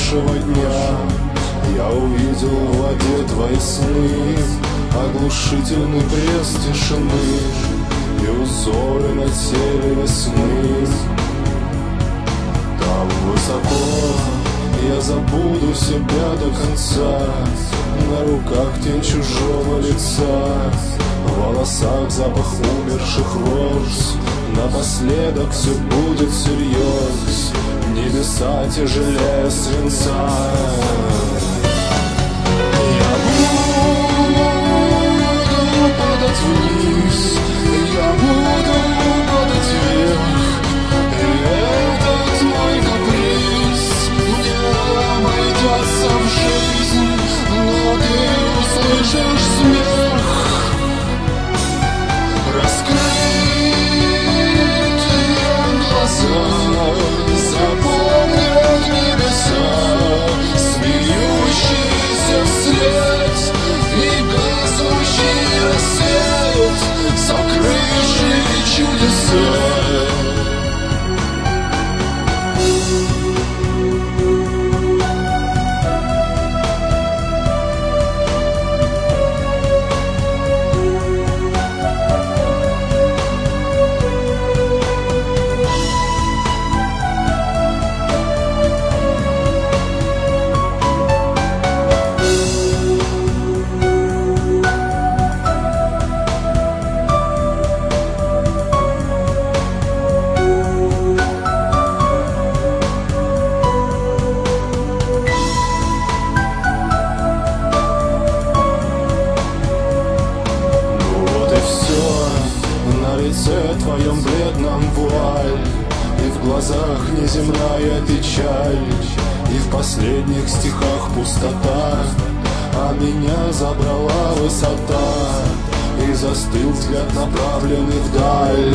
нашего дня я увидел в воде твои сны, оглушительный плеск тишины и узоры на теле весны. Там высоко я забуду себя до конца, на руках тень чужого лица, в волосах запах умерших роз. Напоследок все будет всерьез, небеса тяжелее свинца. Я буду падать вниз, я буду падать вверх, и этот мой каприз мне обойдется в жизнь, но ты услышишь смех. Запомнят небеса смеющийся вслед и гаснущий рассвет, сокрывший чудеса. В твоем бледном вуаль, и в глазах неземная печаль, и в последних стихах пустота, а меня забрала высота, и застыл взгляд, направленный вдаль.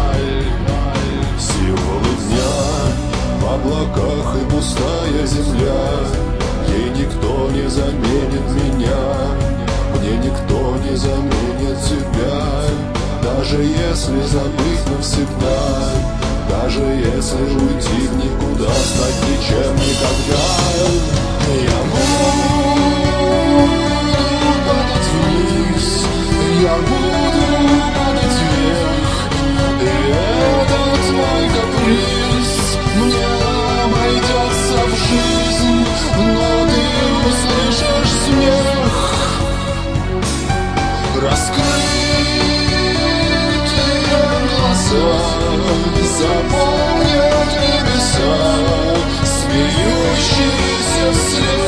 Символы дня в облаках и пустая земля, ей никто не заменит меня, мне никто не заменит тебя. Даже если забыть навсегда, даже если уйти в никуда, стать ничем никогда, я буду падать вниз, я буду падать вверх, и этот мой каприз мне обойдется в жизнь, но ты услышишь смех. Запомнят небеса смеющиеся вслед.